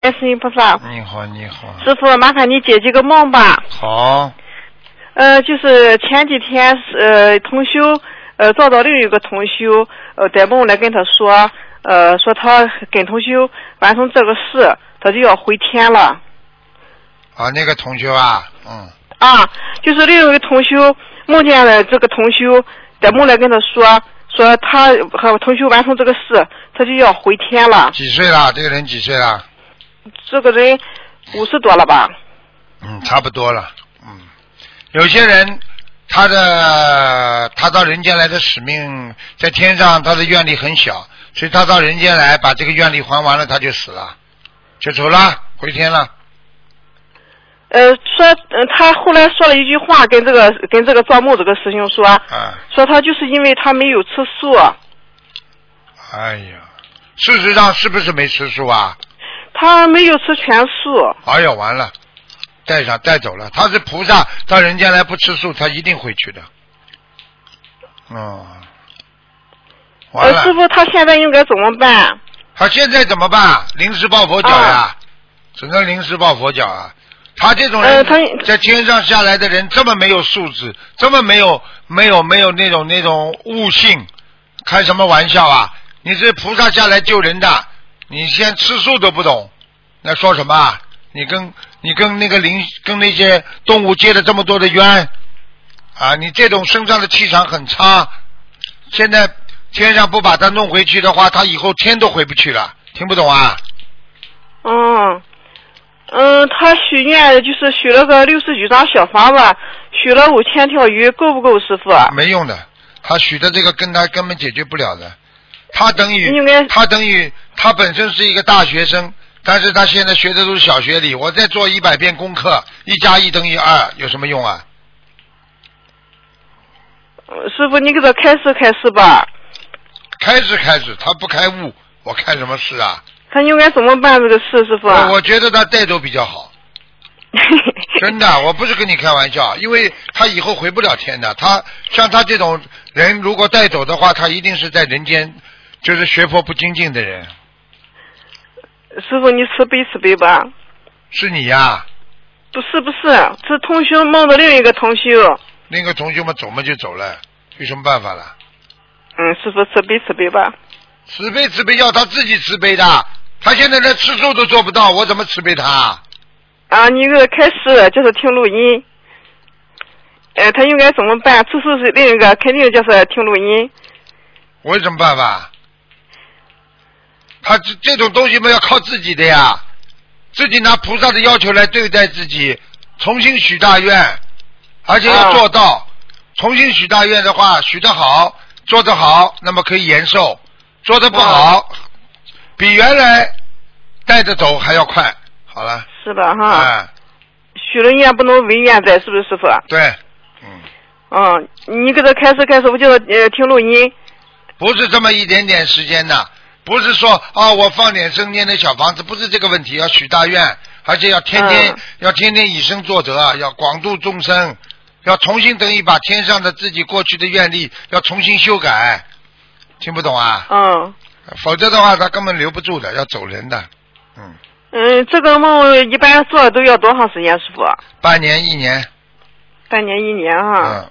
观世音菩萨。 你好，你好。 师傅，麻烦你解几个梦吧。 好。 就是前几天同修找到另一个同修在梦来跟他说说他跟同修完成这个事，他就要回天了。 啊，那个同修啊， 就是另一个同修梦见了这个同修在梦来跟他说他和同修完成这个事，他就要回天了。 几岁了？这个人几岁了？ 这个人50多了吧？ 差不多了。有些人他到人间来的使命在天上，他的愿力很小，所以他到人间来把这个愿力还完了，他就死了，就走了，回天了。 他后来说了一句话，跟这个做梦这个师兄说，说他就是因为他没有吃素。 哎呀，事实上是不是没吃素啊？ 他没有吃全素。哎呀，完了，带走了。他是菩萨，到人间来不吃素，他一定会去的。完了。 师傅，他现在应该怎么办？ 他现在怎么办？临时抱佛脚呀，只能临时抱佛脚啊。他这种人，在天上下来的人，这么没有素质，这么没有那种悟性，开什么玩笑啊？你是菩萨下来救人的，你先吃素都不懂，那说什么啊？你跟那些动物结了这么多的冤啊！你这种身上的气场很差，现在天上不把他弄回去的话，他以后天都回不去了。听不懂啊？ 他许愿就是许了个69张小房子，许了5000条鱼，够不够师傅？ 没用的，他许的这个跟他根本解决不了的。他等于他本身是一个大学生，但是他现在学的都是小学里，我再做100遍功课，1+1等于2，有什么用啊？ 师傅，你给他开示吧。 开示，他不开悟，我开什么示啊？ 他应该怎么办这个事，师傅？ 我觉得他带走比较好。真的，我不是跟你开玩笑，因为他以后回不了天的。他像他这种人，如果带走的话，他一定是在人间就是学佛不精进的人。 师傅，你慈悲吧。 是你呀？ 不是，是同修梦的另一个同修。 另一个同修嘛，走嘛就走了，有什么办法了？ 师傅慈悲吧。 慈悲要他自己慈悲的，他现在连吃素都做不到，我怎么慈悲他？ 你给他开示就是听录音。他应该怎么办？吃素是另一个，肯定就是听录音。 我有什么办法？他这种东西嘛要靠自己的呀，自己拿菩萨的要求来对待自己，重新许大愿，而且要做到。重新许大愿的话，许得好，做得好，那么可以延寿；做得不好，比原来带着走还要快。好了。 是的哈。许了愿不能违愿在，是不是师傅？ 对。 你给他开示，我就听录音。 不是这么一点点时间的，不是说我放点生念的小房子，不是这个问题，要许大愿，而且要天天以身作则，要广度众生，要重新等于把天上的自己过去的愿力要重新修改。听不懂啊？否则的话他根本留不住的，要走人的。 这个梦一般做都要多长时间，师傅？ 半年1年。 半年1年哈。